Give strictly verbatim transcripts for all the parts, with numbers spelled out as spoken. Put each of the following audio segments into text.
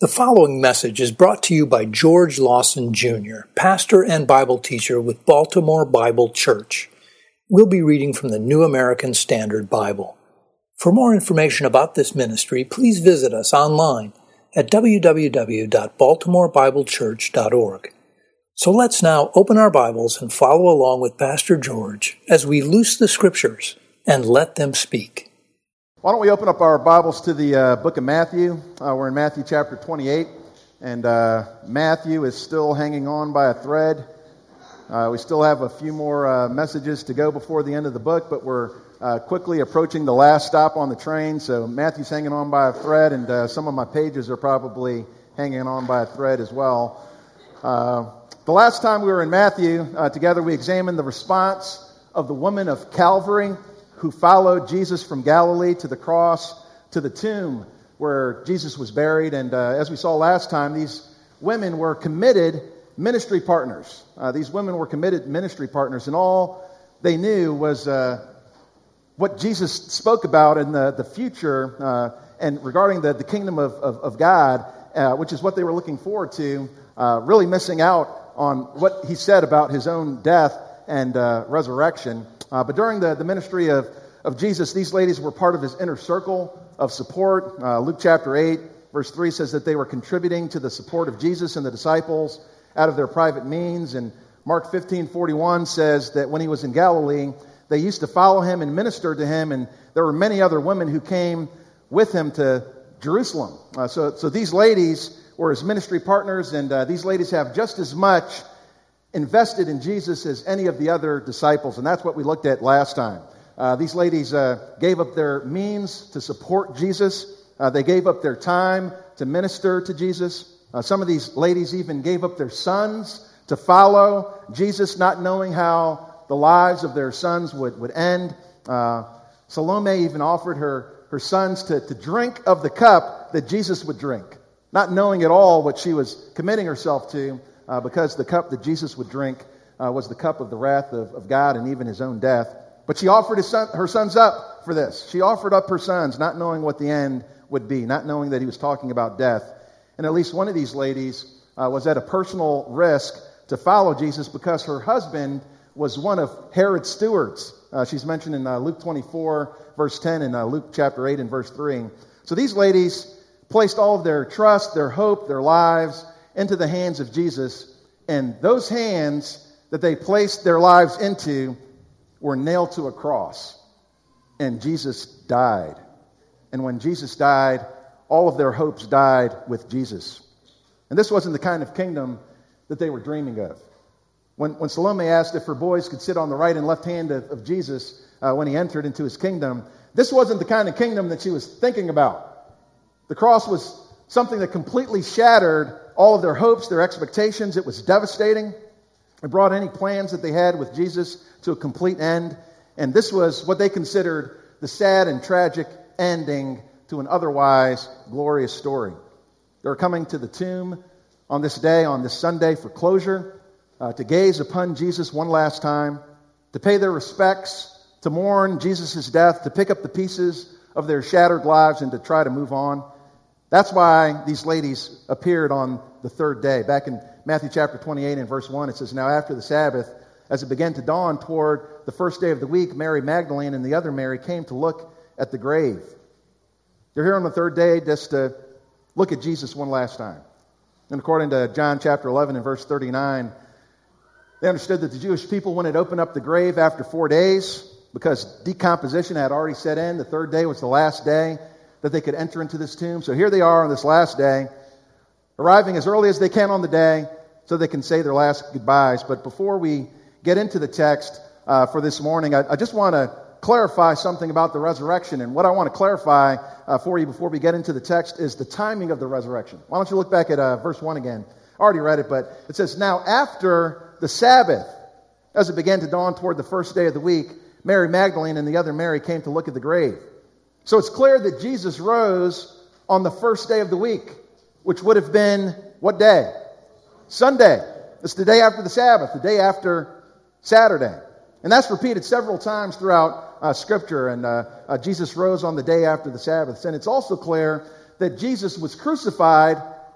The following message is brought to you by George Lawson Junior, pastor and Bible teacher with Baltimore Bible Church. We'll be reading from the New American Standard Bible. For more information about this ministry, please visit us online at w w w dot baltimore bible church dot org. So let's now open our Bibles and follow along with Pastor George as we loose the Scriptures and let them speak. Why don't we open up our Bibles to the uh, book of Matthew. Uh, we're in Matthew chapter twenty-eight, and uh, Matthew is still hanging on by a thread. Uh, we still have a few more uh, messages to go before the end of the book, but we're uh, quickly approaching the last stop on the train, so Matthew's hanging on by a thread, and uh, some of my pages are probably hanging on by a thread as well. Uh, the last time we were in Matthew uh, together, we examined the response of the woman of Calvary who followed Jesus from Galilee to the cross, to the tomb where Jesus was buried. And uh, as we saw last time, these women were committed ministry partners. Uh, these women were committed ministry partners, and all they knew was uh, what Jesus spoke about in the, the future uh, and regarding the, the kingdom of, of, of God, uh, which is what they were looking forward to, uh, really missing out on what he said about his own death and uh, resurrection. Uh, but during the, the ministry of, of Jesus, these ladies were part of his inner circle of support. Uh, Luke chapter eight, verse three says that they were contributing to the support of Jesus and the disciples out of their private means. And Mark fifteen forty-one says that when he was in Galilee, they used to follow him and minister to him. And there were many other women who came with him to Jerusalem. Uh, so, so these ladies were his ministry partners, and uh, these ladies have just as much invested in Jesus as any of the other disciples, and that's what we looked at last time. Uh, these ladies uh, gave up their means to support Jesus. Uh, they gave up their time to minister to Jesus. Uh, some of these ladies even gave up their sons to follow Jesus, not knowing how the lives of their sons would, would end. Uh, Salome even offered her, her sons to, to drink of the cup that Jesus would drink, not knowing at all what she was committing herself to. Uh, because the cup that Jesus would drink uh, was the cup of the wrath of, of God and even his own death. But she offered his son, her sons up for this. She offered up her sons, not knowing what the end would be, not knowing that he was talking about death. And at least one of these ladies uh, was at a personal risk to follow Jesus because her husband was one of Herod's stewards. Uh, she's mentioned in uh, Luke twenty-four, verse ten, and uh, Luke chapter eight and verse three. So these ladies placed all of their trust, their hope, their lives into the hands of Jesus, and those hands that they placed their lives into were nailed to a cross, and Jesus died. And when Jesus died, all of their hopes died with Jesus. And this wasn't the kind of kingdom that they were dreaming of. When, when Salome asked if her boys could sit on the right and left hand of, of Jesus uh, when he entered into his kingdom, this wasn't the kind of kingdom that she was thinking about. The cross was something that completely shattered all of their hopes, their expectations. It was devastating. It brought any plans that they had with Jesus to a complete end. And this was what they considered the sad and tragic ending to an otherwise glorious story. They were coming to the tomb on this day, on this Sunday, for closure, uh, to gaze upon Jesus one last time, to pay their respects, to mourn Jesus' death, to pick up the pieces of their shattered lives and to try to move on. That's why these ladies appeared on the third day. Back in Matthew chapter twenty-eight and verse one, it says, "Now after the Sabbath, as it began to dawn toward the first day of the week, Mary Magdalene and the other Mary came to look at the grave." They're here on the third day just to look at Jesus one last time. And according to John chapter eleven and verse thirty-nine, they understood that the Jewish people wouldn't open up the grave after four days because decomposition had already set in. The third day was the last day that they could enter into this tomb. So here they are on this last day, arriving as early as they can on the day so they can say their last goodbyes. But before we get into the text uh, for this morning, I, I just want to clarify something about the resurrection. And what I want to clarify uh, for you before we get into the text is the timing of the resurrection. Why don't you look back at uh, verse one again? I already read it, but it says, "Now after the Sabbath, as it began to dawn toward the first day of the week, Mary Magdalene and the other Mary came to look at the grave." So it's clear that Jesus rose on the first day of the week, which would have been what day? Sunday. It's the day after the Sabbath, the day after Saturday. And that's repeated several times throughout uh, Scripture. And uh, uh, Jesus rose on the day after the Sabbath. And it's also clear that Jesus was crucified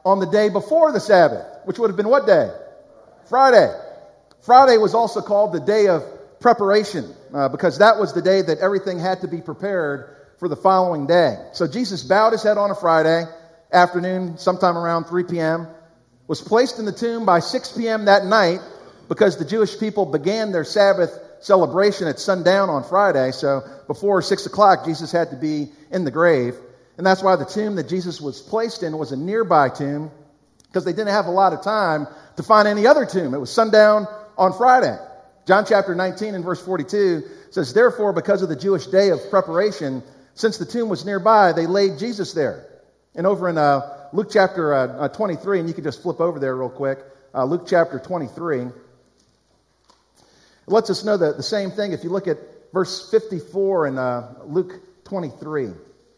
on the day before the Sabbath, which would have been what day? Friday. Friday was also called the day of preparation uh, because that was the day that everything had to be prepared for the following day. So Jesus bowed his head on a Friday afternoon, sometime around three p.m., was placed in the tomb by six p.m. that night because the Jewish people began their Sabbath celebration at sundown on Friday. So before six o'clock, Jesus had to be in the grave. And that's why the tomb that Jesus was placed in was a nearby tomb, because they didn't have a lot of time to find any other tomb. It was sundown on Friday. John chapter nineteen and verse forty-two says, "Therefore, because of the Jewish day of preparation, since the tomb was nearby, they laid Jesus there." And over in uh, Luke chapter uh, uh, twenty-three, and you can just flip over there real quick, uh, Luke chapter twenty-three, it lets us know the, the same thing if you look at verse fifty-four in uh, Luke twenty-three.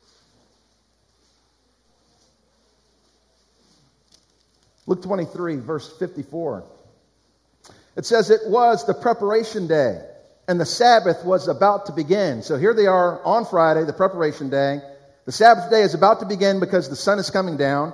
Luke twenty-three, verse fifty-four. It says, "It was the preparation day, and the Sabbath was about to begin." So here they are on Friday, the preparation day. The Sabbath day is about to begin because the sun is coming down.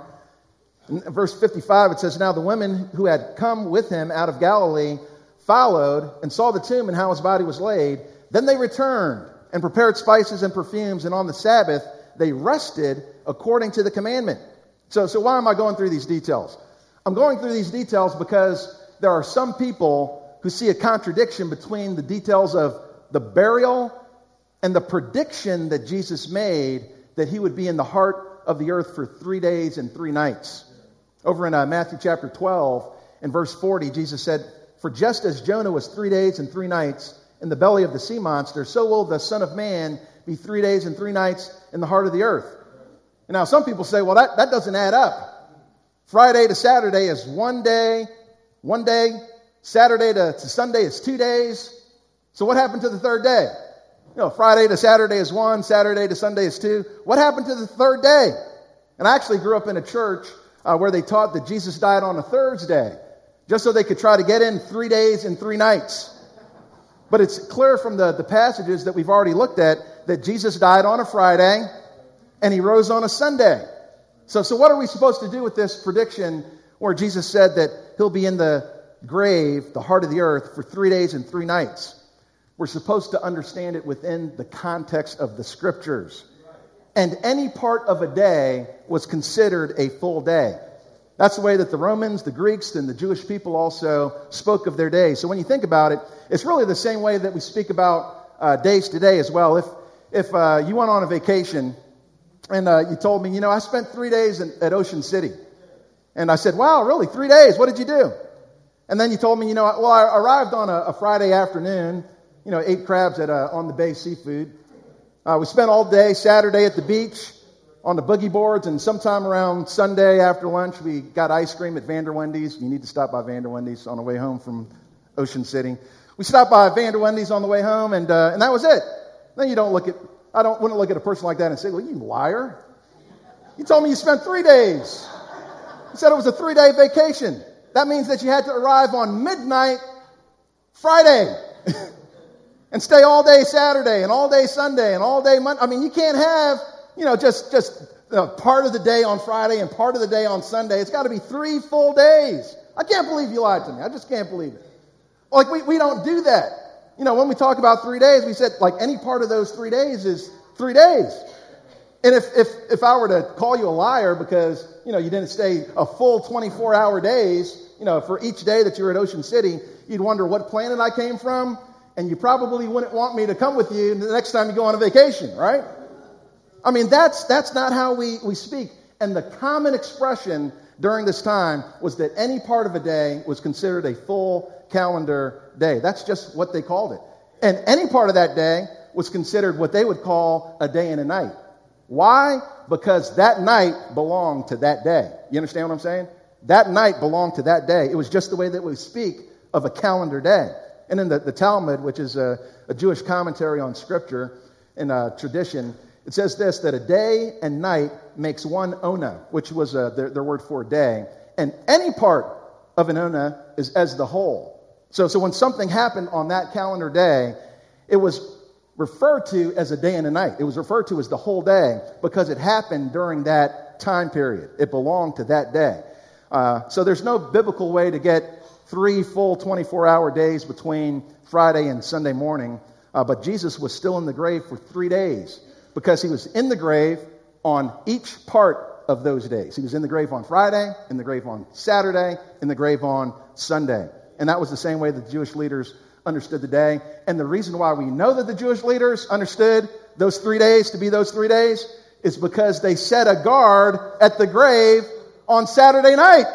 In verse fifty-five, it says, "Now the women who had come with him out of Galilee followed and saw the tomb and how his body was laid. Then they returned and prepared spices and perfumes, and on the Sabbath they rested according to the commandment." So, so why am I going through these details? I'm going through these details because there are some people who see a contradiction between the details of the burial and the prediction that Jesus made that he would be in the heart of the earth for three days and three nights. Over in uh, Matthew chapter twelve, in verse forty, Jesus said, "For just as Jonah was three days and three nights in the belly of the sea monster, so will the Son of Man be three days and three nights in the heart of the earth." And now some people say, well, that, that doesn't add up. Friday to Saturday is one day, one day. Saturday to, to Sunday is two days. So what happened to the third day? You know, Friday to Saturday is one, Saturday to Sunday is two. What happened to the third day? And I actually grew up in a church uh, where they taught that Jesus died on a Thursday, just so they could try to get in three days and three nights. But it's clear from the, the passages that we've already looked at that Jesus died on a Friday and he rose on a Sunday. So, so what are we supposed to do with this prediction where Jesus said that he'll be in the grave, the heart of the earth, for three days and three nights? We're supposed to understand it within the context of the Scriptures. And any part of a day was considered a full day. That's the way that the Romans, the Greeks, and the Jewish people also spoke of their days. So when you think about it, it's really the same way that we speak about uh, days today as well. If if uh, you went on a vacation and uh, you told me, you know, I spent three days in, at Ocean City. And I said, wow, really? Three days? What did you do? And then you told me, you know, well, I arrived on a, a Friday afternoon, you know, ate crabs at uh, On the Bay Seafood. Uh, we spent all day Saturday at the beach on the boogie boards, and sometime around Sunday after lunch, we got ice cream at Vander Wendy's. You need to stop by Vander Wendy's on the way home from Ocean City. We stopped by Vander Wendy's on the way home, and uh, and that was it. Then you don't look at, I don't wouldn't look at a person like that and say, well, you liar. You told me you spent three days. You said it was a three-day vacation. That means that you had to arrive on midnight Friday and stay all day Saturday and all day Sunday and all day Monday. I mean, you can't have, you know, just, just you know, part of the day on Friday and part of the day on Sunday. It's got to be three full days. I can't believe you lied to me. I just can't believe it. Like, we, we don't do that. You know, when we talk about three days, we said, like, any part of those three days is three days. And if, if, if I were to call you a liar because, you know, you didn't stay a full twenty-four hour days, you know, for each day that you were at Ocean City, you'd wonder what planet I came from, and you probably wouldn't want me to come with you the next time you go on a vacation, right? I mean, that's that's not how we, we speak. And the common expression during this time was that any part of a day was considered a full calendar day. That's just what they called it. And any part of that day was considered what they would call a day and a night. Why? Because that night belonged to that day. You understand what I'm saying? That night belonged to that day. It was just the way that we speak of a calendar day. And in the, the Talmud, which is a, a Jewish commentary on Scripture and uh, tradition, it says this, that a day and night makes one ona, which was uh, their, their word for day. And any part of an ona is as the whole. So, so when something happened on that calendar day, it was referred to as a day and a night. It was referred to as the whole day because it happened during that time period. It belonged to that day. Uh, so there's no biblical way to get three full twenty-four hour days between Friday and Sunday morning. Uh, but Jesus was still in the grave for three days because he was in the grave on each part of those days. He was in the grave on Friday, in the grave on Saturday, in the grave on Sunday. And that was the same way the Jewish leaders understood the day. And the reason why we know that the Jewish leaders understood those three days to be those three days is because they set a guard at the grave on Saturday night.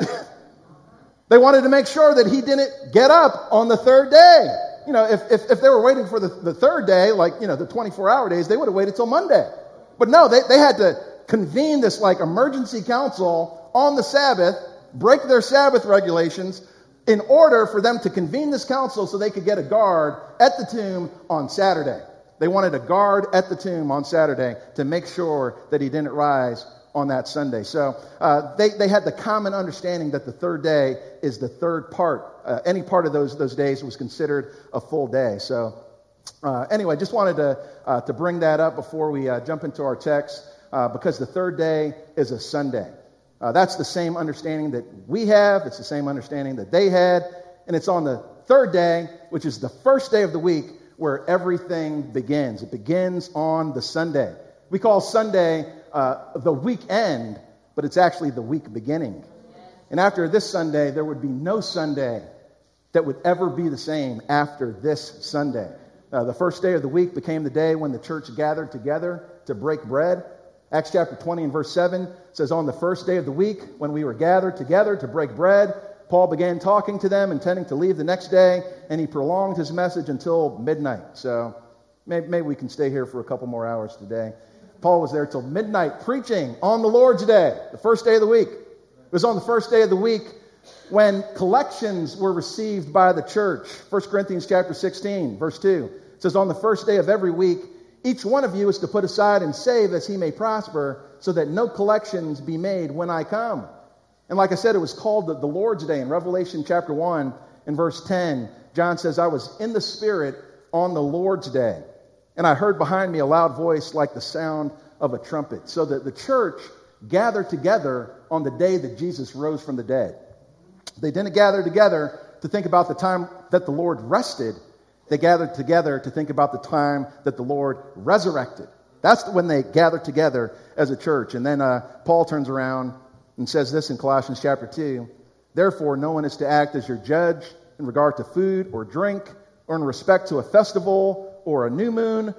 They wanted to make sure that he didn't get up on the third day. You know, if, if, if they were waiting for the, the third day, like, you know, the twenty-four hour days, they would have waited till Monday. But no, they, they had to convene this like emergency council on the Sabbath, break their Sabbath regulations in order for them to convene this council so they could get a guard at the tomb on Saturday. They wanted a guard at the tomb on Saturday to make sure that he didn't rise on that Sunday. So uh, they, they had the common understanding that the third day is the third part. Uh, any part of those those days was considered a full day. So uh, anyway, just wanted to uh, to bring that up before we uh, jump into our text, uh, because the third day is a Sunday. Uh, that's the same understanding that we have. It's the same understanding that they had. And it's on the third day, which is the first day of the week, where everything begins. It begins on the Sunday. We call Sunday uh, the weekend, but it's actually the week beginning. And after this Sunday, there would be no Sunday that would ever be the same after this Sunday. Uh, the first day of the week became the day when the church gathered together to break bread. Acts chapter twenty and verse seven says, on the first day of the week, when we were gathered together to break bread, Paul began talking to them, intending to leave the next day, and he prolonged his message until midnight. So maybe, maybe we can stay here for a couple more hours today. Paul was there till midnight preaching on the Lord's Day, the first day of the week. It was on the first day of the week when collections were received by the church. First Corinthians chapter sixteen, verse two. It says, on the first day of every week, each one of you is to put aside and save as he may prosper, so that no collections be made when I come. And like I said, it was called the, the Lord's Day. In Revelation chapter one, in verse ten, John says, I was in the Spirit on the Lord's Day, and I heard behind me a loud voice like the sound of a trumpet. So that the church gathered together on the day that Jesus rose from the dead. They didn't gather together to think about the time that the Lord rested. They gathered together to think about the time that the Lord resurrected. That's when they gathered together as a church. And then uh, Paul turns around and says this in Colossians chapter two. Therefore, no one is to act as your judge in regard to food or drink, or in respect to a festival or a new moon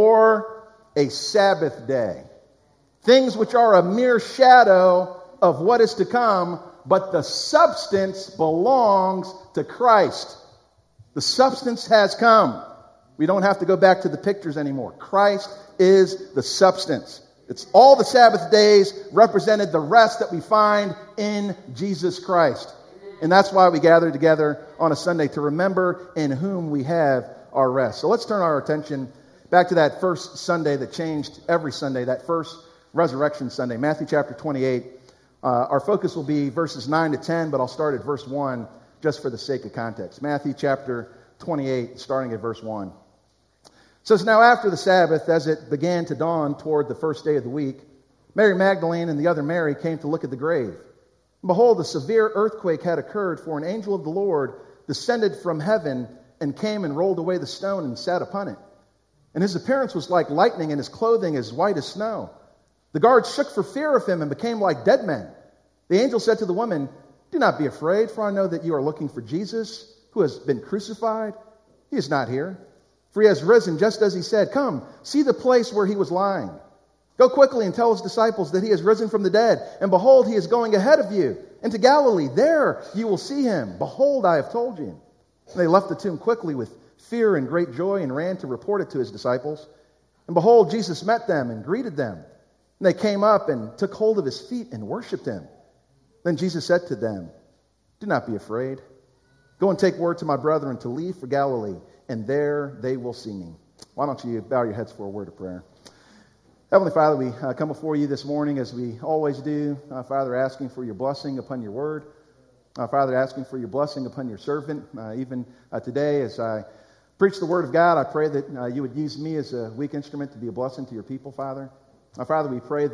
or a Sabbath day. Things which are a mere shadow of what is to come, but the substance belongs to Christ. The substance has come. We don't have to go back to the pictures anymore. Christ is the substance. It's all the Sabbath days represented the rest that we find in Jesus Christ. And that's why we gather together on a Sunday, to remember in whom we have our rest. So let's turn our attention back to that first Sunday that changed every Sunday, that first Resurrection Sunday, Matthew chapter twenty-eight. Uh, our focus will be verses nine to ten, but I'll start at verse one just for the sake of context. Matthew chapter twenty-eight, starting at verse one. It says, now after the Sabbath, as it began to dawn toward the first day of the week, Mary Magdalene and the other Mary came to look at the grave. And behold, a severe earthquake had occurred, for an angel of the Lord descended from heaven and came and rolled away the stone and sat upon it. And his appearance was like lightning, and his clothing as white as snow. The guards shook for fear of him and became like dead men. The angel said to the woman, do not be afraid, for I know that you are looking for Jesus, who has been crucified. He is not here, for he has risen just as he said. Come, see the place where he was lying. Go quickly and tell his disciples that he has risen from the dead. And behold, he is going ahead of you into Galilee. There you will see him. Behold, I have told you. And they left the tomb quickly with fear and great joy and ran to report it to his disciples. And behold, Jesus met them and greeted them. And they came up and took hold of his feet and worshipped him. Then Jesus said to them, do not be afraid. Go and take word to my brethren to leave for Galilee, and there they will see me. Why don't you bow your heads for a word of prayer? Heavenly Father, we uh, come before you this morning as we always do. Uh, Father, asking for your blessing upon your word. Uh, Father, asking for your blessing upon your servant. Uh, even uh, today as I preach the word of God, I pray that uh, you would use me as a weak instrument to be a blessing to your people, Father. Uh, Father, we pray that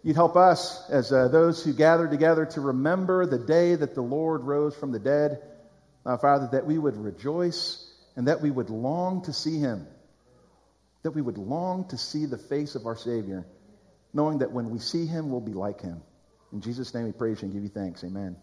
you'd help us as uh, those who gather together to remember the day that the Lord rose from the dead. Uh, Father, that we would rejoice and that we would long to see him. That we would long to see the face of our Savior, knowing that when we see him, we'll be like him. In Jesus' name we praise you and give you thanks. Amen.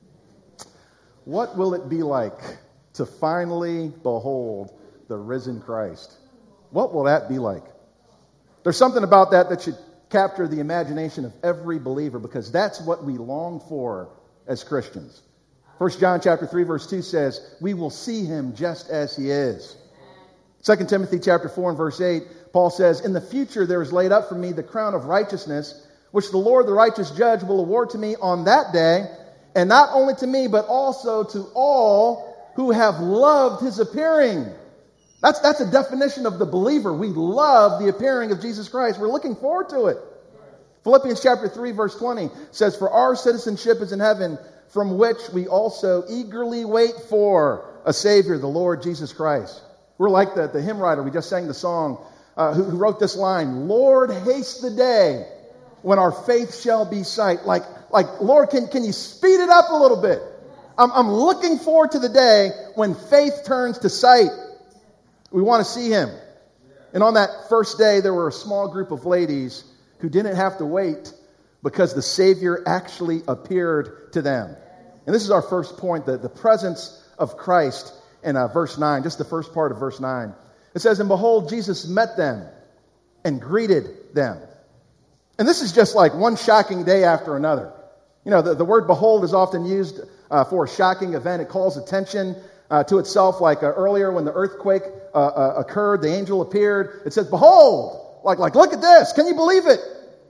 What will it be like to finally behold the risen Christ? What will that be like? There's something about that that should capture the imagination of every believer, because that's what we long for as Christians. First John chapter three verse two says, we will see him just as he is. Second Timothy chapter four and verse eight, Paul says, in the future there is laid up for me the crown of righteousness, which the Lord the righteous judge will award to me on that day, and not only to me, but also to all who have loved his appearing. That's, that's a definition of the believer. We love the appearing of Jesus Christ. We're looking forward to it. Philippians chapter three verse twenty says, for our citizenship is in heaven, from which we also eagerly wait for a Savior, the Lord Jesus Christ. We're like the, the hymn writer, we just sang the song, uh, who, who wrote this line, Lord, haste the day when our faith shall be sight. Like, like Lord, can, can you speed it up a little bit? I'm, I'm looking forward to the day when faith turns to sight. We want to see him. And on that first day, there were a small group of ladies who didn't have to wait because the Savior actually appeared to them. And this is our first point, the, the presence of Christ in uh, verse nine, just the first part of verse nine. It says, and behold, Jesus met them and greeted them. And this is just like one shocking day after another. You know, the, the word behold is often used uh, for a shocking event. It calls attention uh, to itself, like uh, earlier when the earthquake uh, uh, occurred, the angel appeared. It says, behold, like, like, look at this. Can you believe it?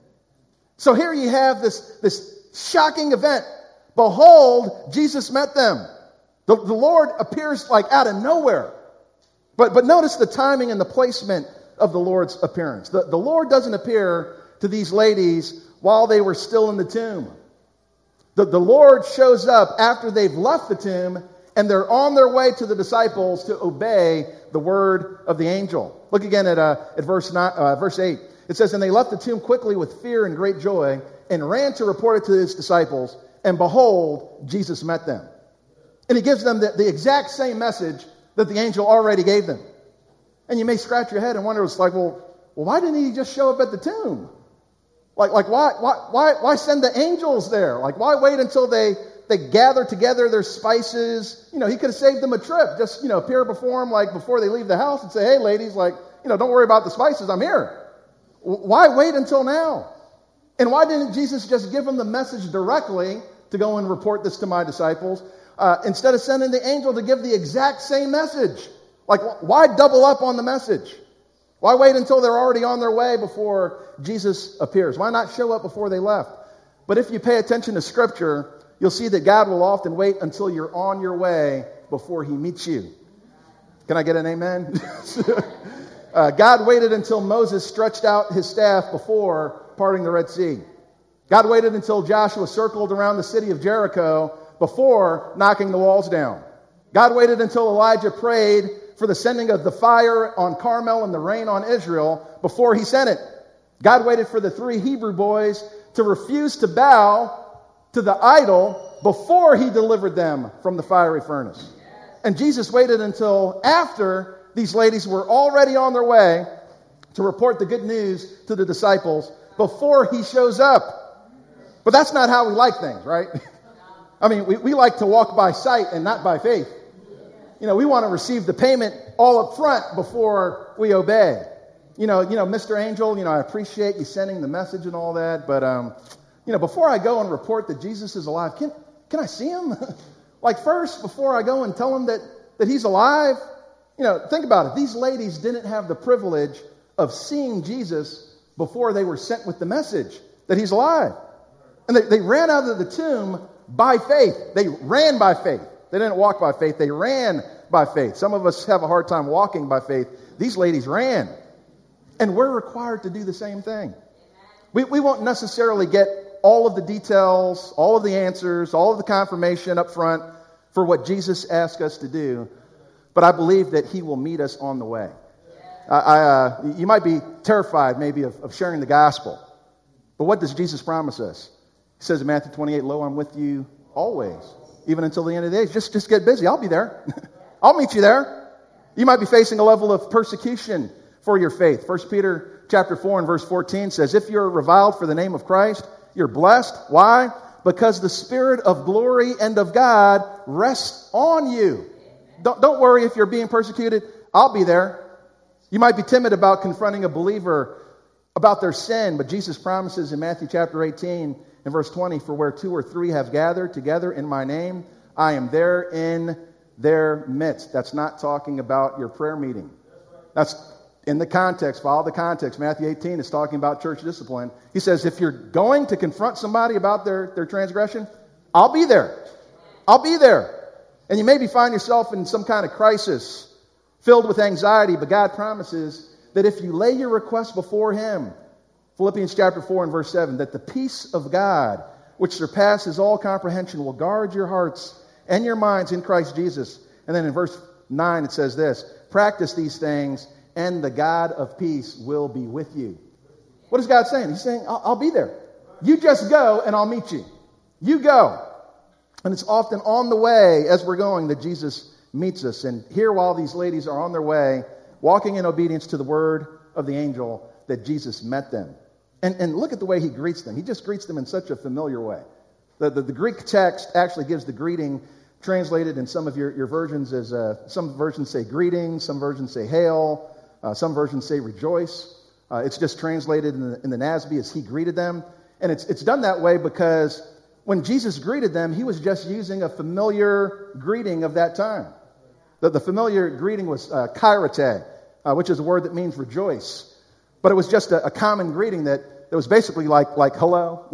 So here you have this, this shocking event. Behold, Jesus met them. The, the Lord appears like out of nowhere. But, but notice the timing and the placement of the Lord's appearance. The, the Lord doesn't appear to these ladies while they were still in the tomb. The, the Lord shows up after they've left the tomb and they're on their way to the disciples to obey the word of the angel. Look again at, uh, at verse, nine, uh, verse eight. It says, and they left the tomb quickly with fear and great joy and ran to report it to his disciples. And behold, Jesus met them. And he gives them the, the exact same message that the angel already gave them. And you may scratch your head and wonder, it's like, well, well, why didn't he just show up at the tomb? Like, like why, why, why, why send the angels there? Like, why wait until they, they gather together their spices? You know, he could have saved them a trip. Just, you know, appear before them, like, before they leave the house and say, hey, ladies, like, you know, don't worry about the spices. I'm here. Why wait until now? And why didn't Jesus just give them the message directly to go and report this to my disciples, uh, instead of sending the angel to give the exact same message? Like, why double up on the message? Why wait until they're already on their way before Jesus appears? Why not show up before they left? But if you pay attention to Scripture, you'll see that God will often wait until you're on your way before he meets you. Can I get an amen? uh, God waited until Moses stretched out his staff before parting the Red Sea. God waited until Joshua circled around the city of Jericho before knocking the walls down. God waited until Elijah prayed for the sending of the fire on Carmel and the rain on Israel before he sent it. God waited for the three Hebrew boys to refuse to bow to the idol before he delivered them from the fiery furnace. And Jesus waited until after these ladies were already on their way to report the good news to the disciples before he shows up. But that's not how we like things, right? I mean, we, we like to walk by sight and not by faith. You know, we want to receive the payment all up front before we obey. You know, you know, Mister Angel, you know, I appreciate you sending the message and all that, but, um, you know, before I go and report that Jesus is alive, can can I see him? Like first, before I go and tell him that, that he's alive? You know, think about it. These ladies didn't have the privilege of seeing Jesus before they were sent with the message that he's alive. And they, they ran out of the tomb by faith. They ran by faith. They didn't walk by faith. They ran by faith. Some of us have a hard time walking by faith. These ladies ran. And we're required to do the same thing. We, we won't necessarily get all of the details, all of the answers, all of the confirmation up front for what Jesus asked us to do. But I believe that he will meet us on the way. I, I, uh, you might be terrified maybe of, of sharing the gospel. But what does Jesus promise us? He says in Matthew twenty-eight, lo, I'm with you always, even until the end of the days. Just, just get busy. I'll be there. I'll meet you there. You might be facing a level of persecution for your faith. First Peter chapter four and verse fourteen says, if you're reviled for the name of Christ, you're blessed. Why? Because the Spirit of glory and of God rests on you. Don't, don't worry if you're being persecuted. I'll be there. You might be timid about confronting a believer about their sin, but Jesus promises in Matthew chapter eighteen and verse twenty, for where two or three have gathered together in my name, I am there in their midst. That's not talking about your prayer meeting. That's in the context, follow the context. Matthew eighteen is talking about church discipline. He says, if you're going to confront somebody about their, their transgression, I'll be there. I'll be there. And you maybe find yourself in some kind of crisis, filled with anxiety, but God promises that if you lay your request before Him, Philippians chapter four and verse seven, that the peace of God, which surpasses all comprehension, will guard your hearts and your minds in Christ Jesus. And then in verse nine it says this, practice these things, and the God of peace will be with you. What is God saying? He's saying, I'll, I'll be there. You just go and I'll meet you. You go. And it's often on the way as we're going that Jesus meets us. And here, while these ladies are on their way, walking in obedience to the word of the angel, that Jesus met them. And, and look at the way He greets them. He just greets them in such a familiar way. The, the, the Greek text actually gives the greeting translated in some of your, your versions as, uh, some versions say greeting, some versions say hail, uh, some versions say rejoice. Uh, it's just translated in the, in the N A S B as He greeted them. And it's, it's done that way because when Jesus greeted them, He was just using a familiar greeting of that time. The, the familiar greeting was uh, kairete, uh, which is a word that means rejoice. But it was just a, a common greeting that, that was basically like, like hello.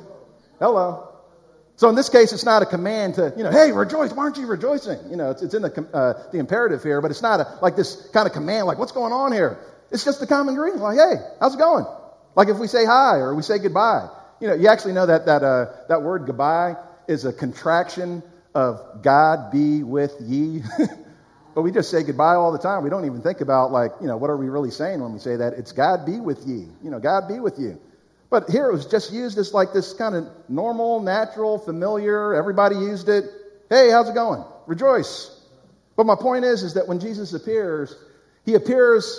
Hello. So in this case, it's not a command to, you know, hey, rejoice. Why aren't you rejoicing? You know, it's, it's in the, uh, the imperative here, but it's not a, like this kind of command, like what's going on here? It's just a common greeting, like, hey, how's it going? Like if we say hi or we say goodbye. You know, you actually know that that uh, that word goodbye is a contraction of God be with ye. But we just say goodbye all the time. We don't even think about, like, you know, what are we really saying when we say that? It's God be with ye. You know, God be with you. But here it was just used as like this kind of normal, natural, familiar. Everybody used it. Hey, how's it going? Rejoice. But my point is, is that when Jesus appears, He appears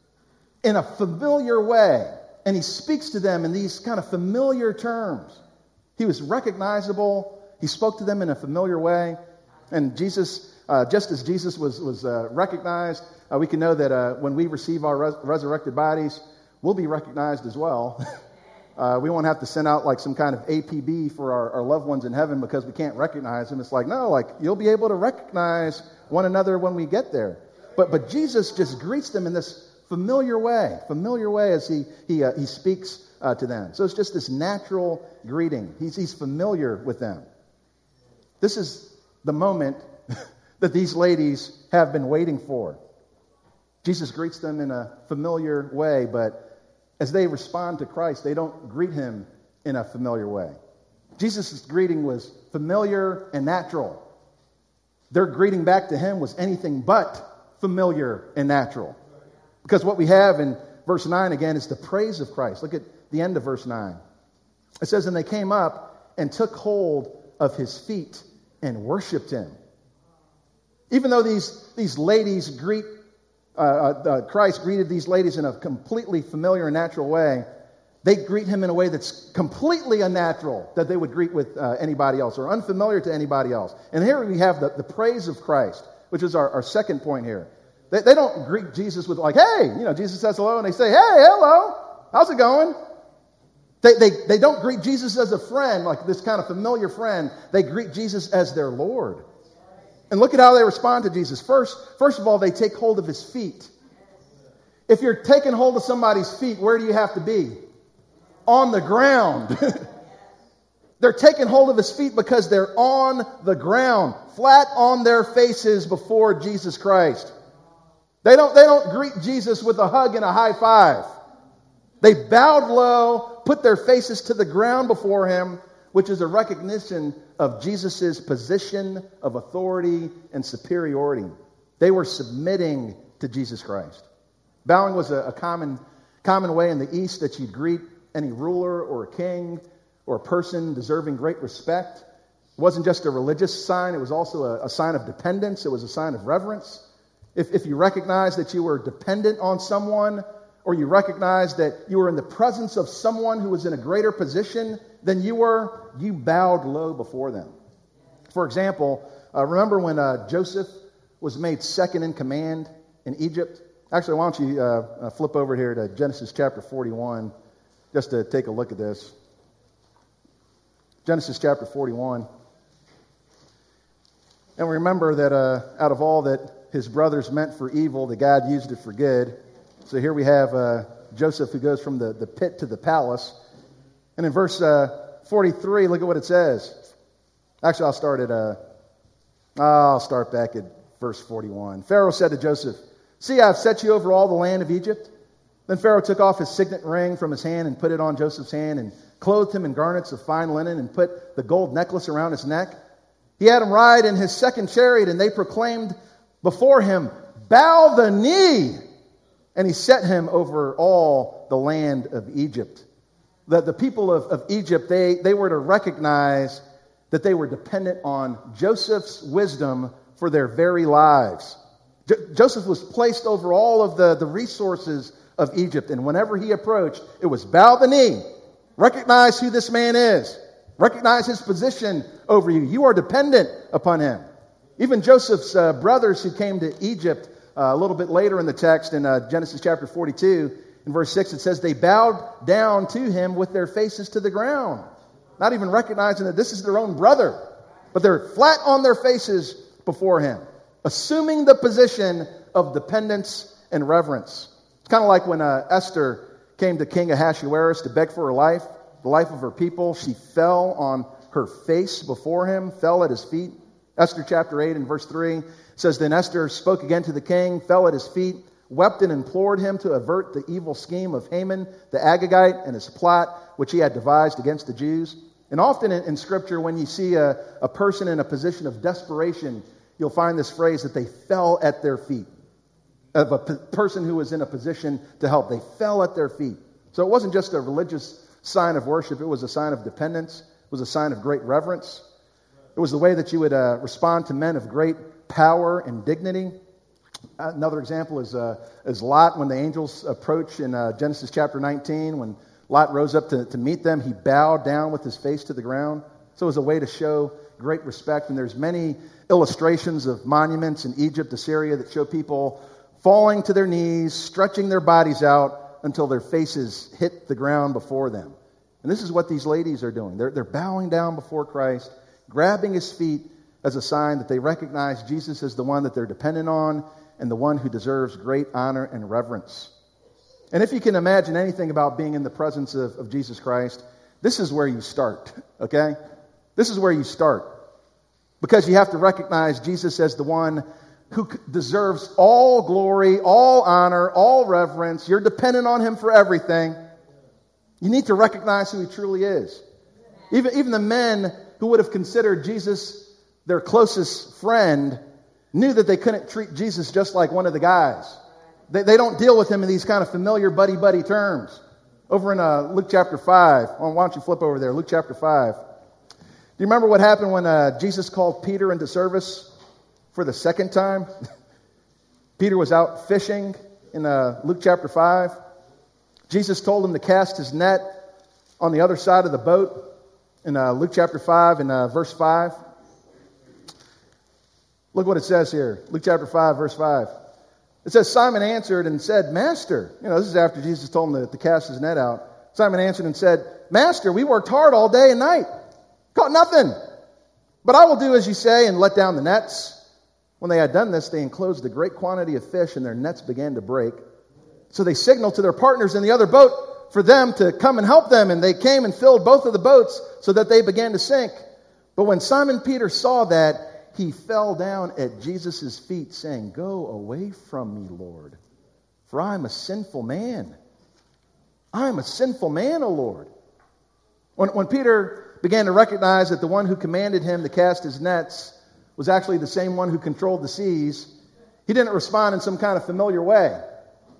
in a familiar way. And He speaks to them in these kind of familiar terms. He was recognizable. He spoke to them in a familiar way. And Jesus, uh, just as Jesus was, was uh, recognized, uh, we can know that uh, when we receive our res- resurrected bodies, we'll be recognized as well. uh, we won't have to send out like some kind of A P B for our, our loved ones in heaven because we can't recognize them. It's like, no, like you'll be able to recognize one another when we get there. But but Jesus just greets them in this familiar way, familiar way as he he uh, he speaks uh, to them. So it's just this natural greeting. He's he's familiar with them. This is the moment that these ladies have been waiting for. Jesus greets them in a familiar way, but as they respond to Christ, they don't greet Him in a familiar way. Jesus' greeting was familiar and natural. Their greeting back to Him was anything but familiar and natural. Because what we have in verse nine, again, is the praise of Christ. Look at the end of verse nine. It says, and they came up and took hold of His feet and worshipped Him. Even though these, these ladies greet, uh, uh, Christ greeted these ladies in a completely familiar and natural way, they greet Him in a way that's completely unnatural that they would greet with uh, anybody else or unfamiliar to anybody else. And here we have the, the praise of Christ, which is our, our second point here. They, they don't greet Jesus with like, hey, you know, Jesus says hello, and they say, hey, hello, how's it going? They, they, they don't greet Jesus as a friend, like this kind of familiar friend. They greet Jesus as their Lord. And look at how they respond to Jesus. First, first of all, they take hold of His feet. If you're taking hold of somebody's feet, where do you have to be? On the ground. They're taking hold of His feet because they're on the ground, flat on their faces before Jesus Christ. They don't, they don't greet Jesus with a hug and a high five. They bowed low, put their faces to the ground before Him, which is a recognition of Jesus' position of authority and superiority. They were submitting to Jesus Christ. Bowing was a, a common, common way in the East that you'd greet any ruler or a king or a person deserving great respect. It wasn't just a religious sign, it was also a, a sign of dependence, it was a sign of reverence. If, if you recognize that you were dependent on someone, or you recognize that you were in the presence of someone who was in a greater position than you were, you bowed low before them. For example, uh, remember when uh, Joseph was made second in command in Egypt? Actually, why don't you uh, uh, flip over here to Genesis chapter forty-one, just to take a look at this. Genesis chapter forty-one. And remember that uh, out of all that his brothers meant for evil, that God used it for good. So here we have uh, Joseph who goes from the, the pit to the palace. And in verse uh, forty-three, look at what it says. Actually, I'll start at, uh, I'll start back at verse forty-one. Pharaoh said to Joseph, "See, I have set you over all the land of Egypt." Then Pharaoh took off his signet ring from his hand and put it on Joseph's hand and clothed him in garments of fine linen and put the gold necklace around his neck. He had him ride in his second chariot, and they proclaimed before him, "Bow the knee!" And he set him over all the land of Egypt. The, the people of, of Egypt, they, they were to recognize that they were dependent on Joseph's wisdom for their very lives. Jo- Joseph was placed over all of the, the resources of Egypt, and whenever he approached, it was bow the knee. Recognize who this man is. Recognize his position over you. You are dependent upon him. Even Joseph's uh, brothers who came to Egypt uh, a little bit later in the text, in uh, Genesis chapter forty-two, in verse six, it says, they bowed down to him with their faces to the ground. Not even recognizing that this is their own brother. But they're flat on their faces before him, assuming the position of dependence and reverence. It's kind of like when uh, Esther came to King Ahasuerus to beg for her life, the life of her people. She fell on her face before him, fell at his feet. Esther chapter eight and verse three says, then Esther spoke again to the king, fell at his feet, wept and implored him to avert the evil scheme of Haman the Agagite and his plot which he had devised against the Jews. And often in, in Scripture, when you see a, a person in a position of desperation, you'll find this phrase that they fell at their feet. Of a p- person who was in a position to help. They fell at their feet. So it wasn't just a religious sign of worship. It was a sign of dependence. It was a sign of great reverence. It was the way that you would uh, respond to men of great power and dignity. Another example is, uh, is Lot, when the angels approach in uh, Genesis chapter nineteen. When Lot rose up to, to meet them, he bowed down with his face to the ground. So it was a way to show great respect. And there's many illustrations of monuments in Egypt, Assyria, that show people falling to their knees, stretching their bodies out until their faces hit the ground before them. And this is what these ladies are doing. They're, they're bowing down before Christ, grabbing his feet as a sign that they recognize Jesus as the one that they're dependent on and the one who deserves great honor and reverence. And if you can imagine anything about being in the presence of, of Jesus Christ, this is where you start, okay? This is where you start. Because you have to recognize Jesus as the one who deserves all glory, all honor, all reverence. You're dependent on him for everything. You need to recognize who he truly is. Even, even the men who would have considered Jesus their closest friend knew that they couldn't treat Jesus just like one of the guys. They, they don't deal with him in these kind of familiar buddy-buddy terms. Over in uh, Luke chapter five, well, why don't you flip over there, Luke chapter five. Do you remember what happened when uh, Jesus called Peter into service for the second time? Peter was out fishing in uh, Luke chapter five. Jesus told him to cast his net on the other side of the boat in uh, Luke chapter five and uh, verse five. Look what it says here. Luke chapter five, verse five. It says, Simon answered and said, Master. You know, this is after Jesus told him to, to cast his net out. Simon answered and said, Master, we worked hard all day and night. Caught nothing. But I will do as you say and let down the nets. When they had done this, they enclosed a great quantity of fish, and their nets began to break. So they signaled to their partners in the other boat for them to come and help them. And they came and filled both of the boats so that they began to sink. But when Simon Peter saw that, he fell down at Jesus' feet, saying, Go away from me, Lord, for I am a sinful man. I am a sinful man, O Lord. When, when Peter began to recognize that the one who commanded him to cast his nets was actually the same one who controlled the seas, he didn't respond in some kind of familiar way.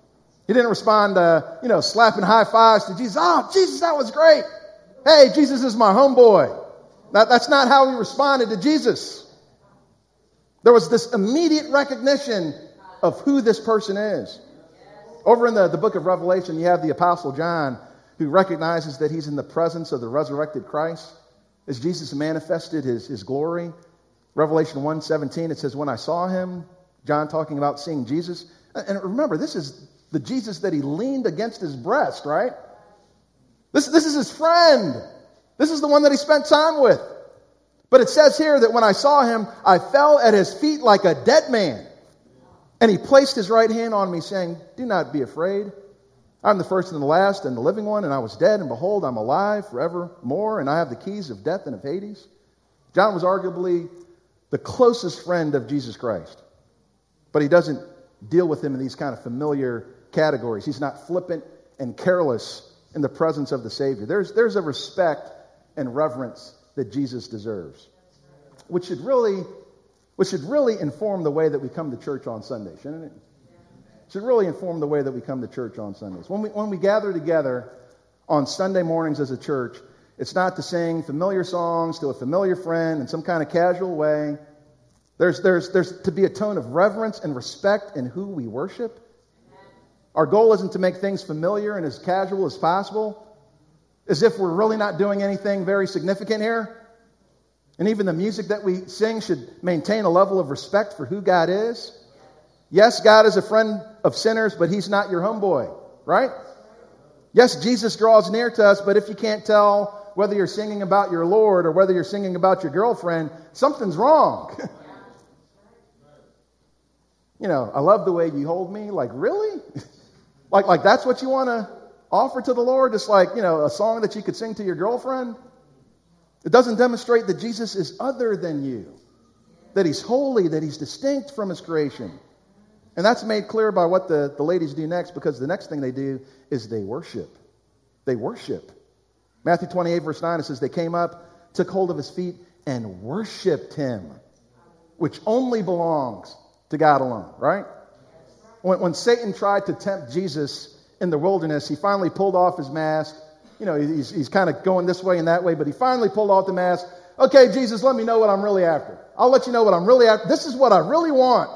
He didn't respond, uh, you know, slapping high fives to Jesus. Oh, Jesus, that was great. Hey, Jesus is my homeboy. That, that's not how he responded to Jesus. There was this immediate recognition of who this person is. Over in the, the book of Revelation, you have the Apostle John, who recognizes that he's in the presence of the resurrected Christ as Jesus manifested his, his glory. Revelation one seventeen, it says, when I saw him, John talking about seeing Jesus. And remember, this is the Jesus that he leaned against his breast, right? This, this is his friend. This is the one that he spent time with. But it says here that when I saw him, I fell at his feet like a dead man. And he placed his right hand on me, saying, do not be afraid. I'm the first and the last and the living one, and I was dead, and behold, I'm alive forevermore, and I have the keys of death and of Hades. John was arguably the closest friend of Jesus Christ. But he doesn't deal with him in these kind of familiar categories. He's not flippant and careless in the presence of the Savior. There's, there's a respect and reverence that Jesus deserves, which should really, which should really inform the way that we come to church on Sunday, shouldn't it? Should really inform the way that we come to church on Sundays. When we when we gather together on Sunday mornings as a church, it's not to sing familiar songs to a familiar friend in some kind of casual way. There's there's there's to be a tone of reverence and respect in who we worship. Our goal isn't to make things familiar and as casual as possible, as if we're really not doing anything very significant here. And even the music that we sing should maintain a level of respect for who God is. Yes, God is a friend of sinners, but he's not your homeboy, right? Yes, Jesus draws near to us, but if you can't tell whether you're singing about your Lord or whether you're singing about your girlfriend, something's wrong. You know, I love the way you hold me. Like, really? like, like that's what you want to offer to the Lord? Just like, you know, a song that you could sing to your girlfriend? It doesn't demonstrate that Jesus is other than you, that he's holy, that he's distinct from his creation. And that's made clear by what the, the ladies do next, because the next thing they do is they worship. They worship. Matthew twenty-eight, verse nine, it says, they came up, took hold of his feet, and worshiped him, which only belongs to God alone, right? When, when Satan tried to tempt Jesus in the wilderness, he finally pulled off his mask. You know, he's, he's kind of going this way and that way, but he finally pulled off the mask. Okay, Jesus, let me know what I'm really after. I'll let you know what I'm really after. This is what I really want.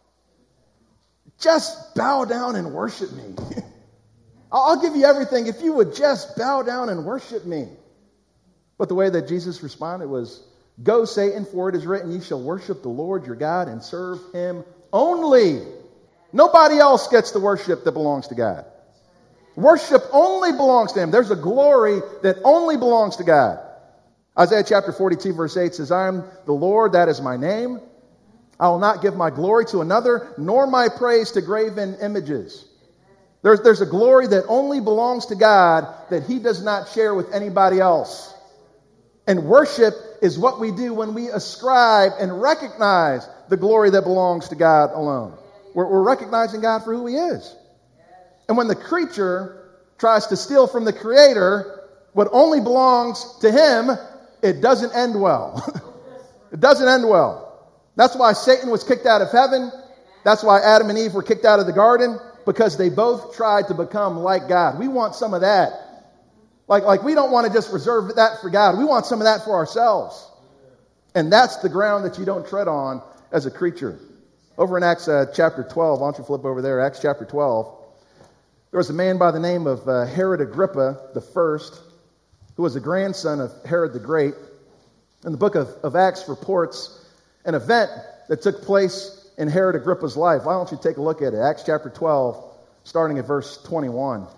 Just bow down and worship me. I'll give you everything if you would just bow down and worship me. But the way that Jesus responded was, go, Satan, for it is written, you shall worship the Lord your God and serve him only. Nobody else gets the worship that belongs to God. Worship only belongs to him. There's a glory that only belongs to God. Isaiah chapter forty-two, verse eight says, I am the Lord, that is my name. I will not give my glory to another, nor my praise to graven images. There's, there's a glory that only belongs to God that he does not share with anybody else. And worship is what we do when we ascribe and recognize the glory that belongs to God alone. We're, we're recognizing God for who he is. And when the creature tries to steal from the Creator what only belongs to him, it doesn't end well. It doesn't end well. That's why Satan was kicked out of heaven. That's why Adam and Eve were kicked out of the garden, because they both tried to become like God. We want some of that. Like, like we don't want to just reserve that for God. We want some of that for ourselves. And that's the ground that you don't tread on as a creature. Over in Acts uh, chapter twelve, why don't you flip over there, Acts chapter twelve. There was a man by the name of uh, Herod Agrippa the first, who was a grandson of Herod the Great. And the book of, of Acts reports an event that took place in Herod Agrippa's life. Why don't you take a look at it? Acts chapter twelve, starting at verse twenty-one.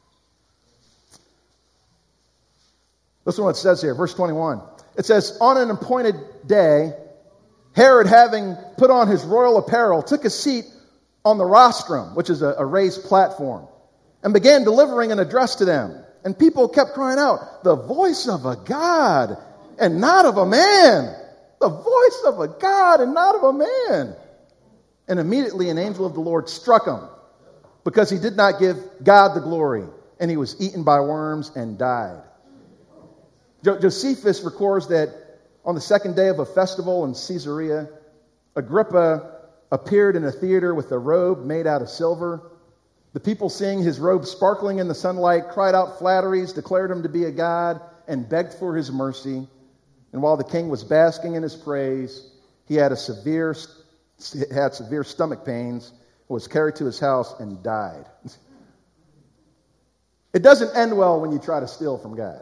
Listen to what it says here, verse twenty-one. It says, on an appointed day, Herod, having put on his royal apparel, took a seat on the rostrum, which is a, a raised platform, and began delivering an address to them. And people kept crying out, the voice of a God and not of a man. The voice of a God and not of a man. And immediately an angel of the Lord struck him, because he did not give God the glory, and he was eaten by worms and died. Jo- Josephus records that on the second day of a festival in Caesarea, Agrippa appeared in a theater with a robe made out of silver. The people, seeing his robe sparkling in the sunlight, cried out flatteries, declared him to be a god, and begged for his mercy. And while the king was basking in his praise, he had a severe had severe stomach pains, was carried to his house, and died. It doesn't end well when you try to steal from God.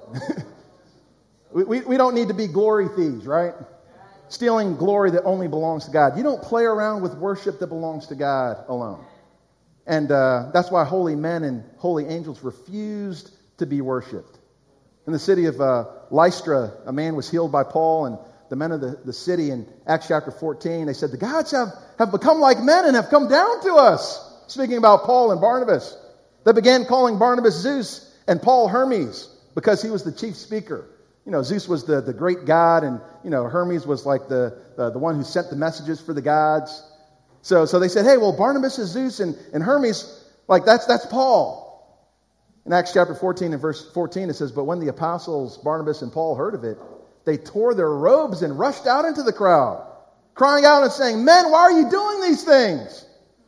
we, we, we don't need to be glory thieves, right? Stealing glory that only belongs to God. You don't play around with worship that belongs to God alone. And uh, that's why holy men and holy angels refused to be worshipped. In the city of uh, Lystra, a man was healed by Paul, and the men of the, the city in Acts chapter fourteen, they said, the gods have, have become like men and have come down to us. Speaking about Paul and Barnabas. They began calling Barnabas Zeus and Paul Hermes because he was the chief speaker. You know, Zeus was the, the great god, and, you know, Hermes was like the, the, the one who sent the messages for the gods. So so they said, hey, well, Barnabas is Zeus, and, and Hermes, like, that's that's Paul. In Acts chapter fourteen and verse fourteen, it says, but when the apostles Barnabas and Paul heard of it, they tore their robes and rushed out into the crowd, crying out and saying, men, why are you doing these things?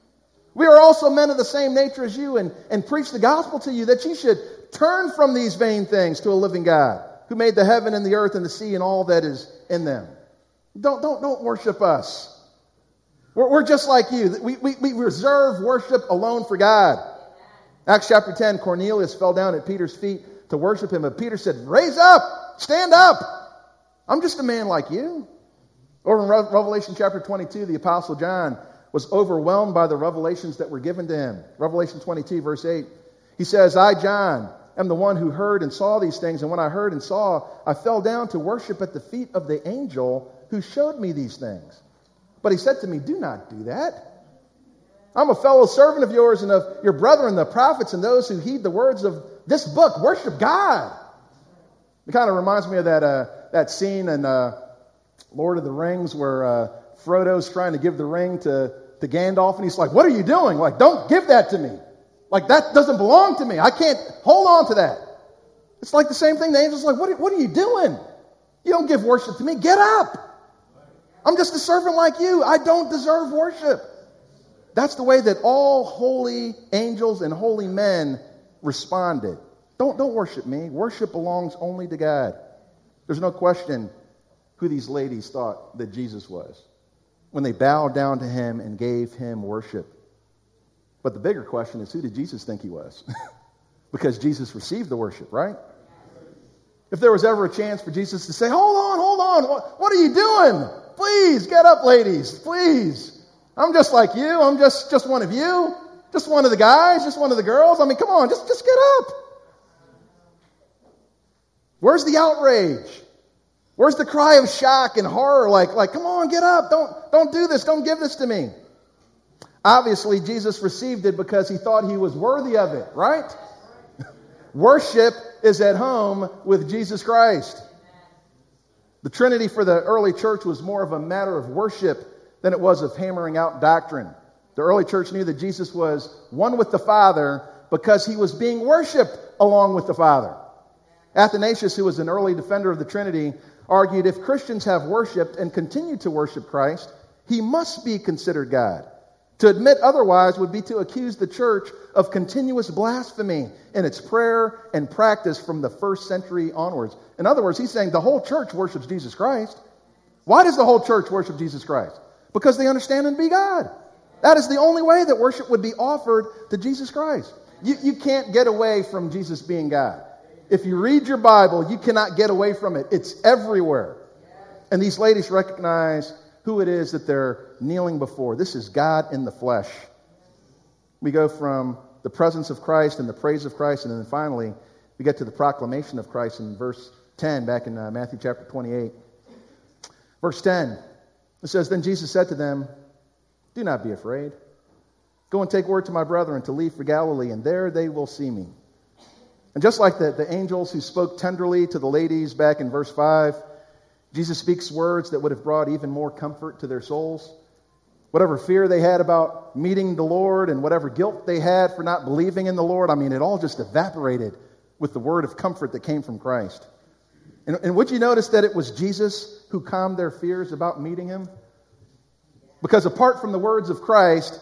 We are also men of the same nature as you, and, and preach the gospel to you, that you should turn from these vain things to a living God, who made the heaven and the earth and the sea and all that is in them. Don't, don't, don't worship us. We're, we're just like you. We, we, we reserve worship alone for God. Acts chapter ten, Cornelius fell down at Peter's feet to worship him, but Peter said, raise up, stand up. I'm just a man like you. Over in Re- Revelation chapter twenty-two, the apostle John was overwhelmed by the revelations that were given to him. Revelation twenty-two, verse eight. He says, I, John, am the one who heard and saw these things. And when I heard and saw, I fell down to worship at the feet of the angel who showed me these things. But he said to me, do not do that. I'm a fellow servant of yours and of your brethren, the prophets, and those who heed the words of this book. Worship God. It kind of reminds me of that uh, that scene in uh, Lord of the Rings where uh, Frodo's trying to give the ring to, to Gandalf, and he's like, what are you doing? Like, don't give that to me. Like, that doesn't belong to me. I can't hold on to that. It's like the same thing. The angel's like, what are, what are you doing? You don't give worship to me. Get up. I'm just a servant like you. I don't deserve worship. That's the way that all holy angels and holy men responded. Don't, don't worship me. Worship belongs only to God. There's no question who these ladies thought that Jesus was when they bowed down to him and gave him worship. But the bigger question is, who did Jesus think he was? Because Jesus received the worship, right? If there was ever a chance for Jesus to say, hold on, hold on, what, what are you doing? Please, get up, ladies, please. I'm just like you. I'm just, just one of you. Just one of the guys, just one of the girls. I mean, come on, just, just get up. Where's the outrage? Where's the cry of shock and horror? Like, like, come on, get up. Don't, don't do this. Don't give this to me. Obviously, Jesus received it because he thought he was worthy of it, right? Worship is at home with Jesus Christ. The Trinity for the early church was more of a matter of worship than it was of hammering out doctrine. The early church knew that Jesus was one with the Father because he was being worshiped along with the Father. Athanasius, who was an early defender of the Trinity, argued if Christians have worshiped and continue to worship Christ, he must be considered God. To admit otherwise would be to accuse the church of continuous blasphemy in its prayer and practice from the first century onwards. In other words, he's saying the whole church worships Jesus Christ. Why does the whole church worship Jesus Christ? Because they understand him to be God. That is the only way that worship would be offered to Jesus Christ. You, you can't get away from Jesus being God. If you read your Bible, you cannot get away from it. It's everywhere. And these ladies recognize who it is that they're kneeling before. This is God in the flesh. We go from the presence of Christ and the praise of Christ, and then finally we get to the proclamation of Christ in verse ten, back in uh, Matthew chapter twenty-eight. Verse ten, it says, then Jesus said to them, do not be afraid. Go and take word to my brethren to leave for Galilee, and there they will see me. And just like the, the angels who spoke tenderly to the ladies back in verse five, Jesus speaks words that would have brought even more comfort to their souls. Whatever fear they had about meeting the Lord and whatever guilt they had for not believing in the Lord, I mean, it all just evaporated with the word of comfort that came from Christ. And, and would you notice that it was Jesus who calmed their fears about meeting him? Because apart from the words of Christ,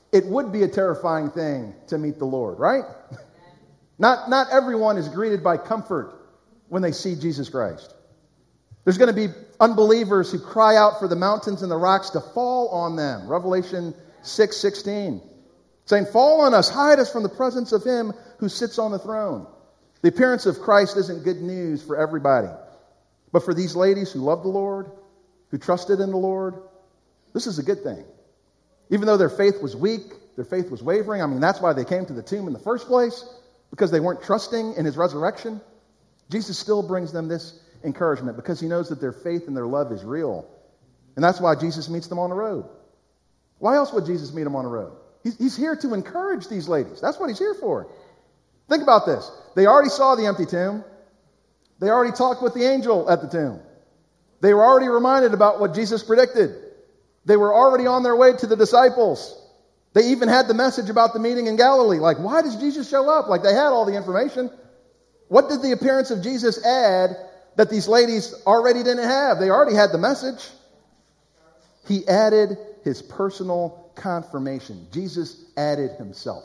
it would be a terrifying thing to meet the Lord, right? Not, not everyone is greeted by comfort when they see Jesus Christ. There's going to be unbelievers who cry out for the mountains and the rocks to fall on them. Revelation six sixteen, saying, "Fall on us, hide us from the presence of him who sits on the throne." The appearance of Christ isn't good news for everybody. But for these ladies who loved the Lord, who trusted in the Lord, this is a good thing. Even though their faith was weak, their faith was wavering. I mean, that's why they came to the tomb in the first place, because they weren't trusting in his resurrection. Jesus still brings them this encouragement because he knows that their faith and their love is real. And that's why Jesus meets them on the road. Why else would Jesus meet them on the road? He's, he's here to encourage these ladies. That's what he's here for. Think about this. They already saw the empty tomb. They already talked with the angel at the tomb. They were already reminded about what Jesus predicted. They were already on their way to the disciples. They even had the message about the meeting in Galilee. Like, why does Jesus show up? Like, they had all the information. What did the appearance of Jesus add that these ladies already didn't have? They already had the message. He added his personal confirmation. Jesus added himself.